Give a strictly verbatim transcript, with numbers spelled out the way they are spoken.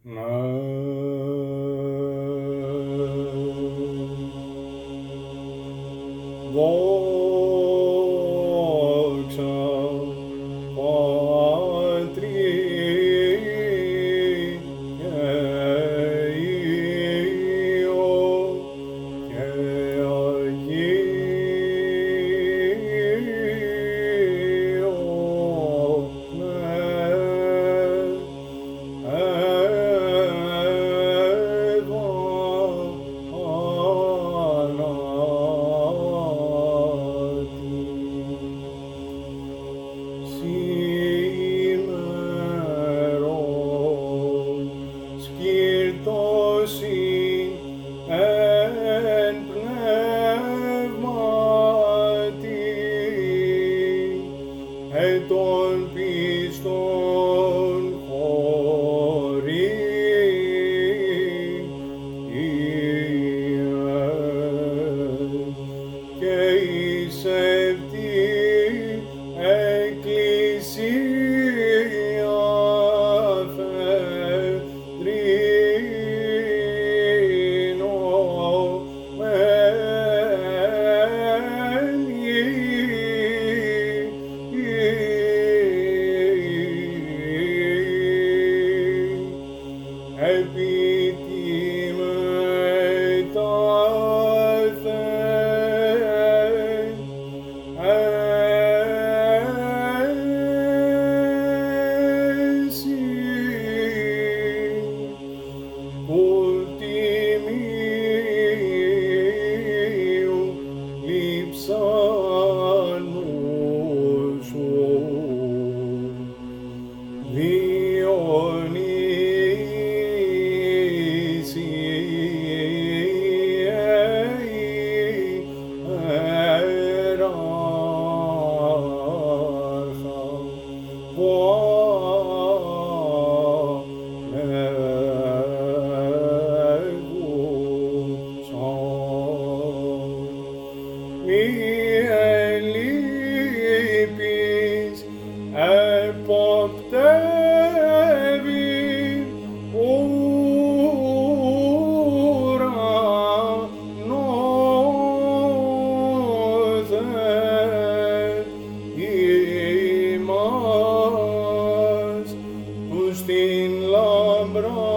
Δόξα Πατρί και Υιό και Αγίο σήμερον σκυρτώσει εν πνεύματι εν των πιστών χωρί και εις επτή εκκλησία επί τη μετάθεν έσυ ου τιμίου λείψανου σου μη ελείπεις εποπτεύει ουρανόθε ημάς τους την λαμπρά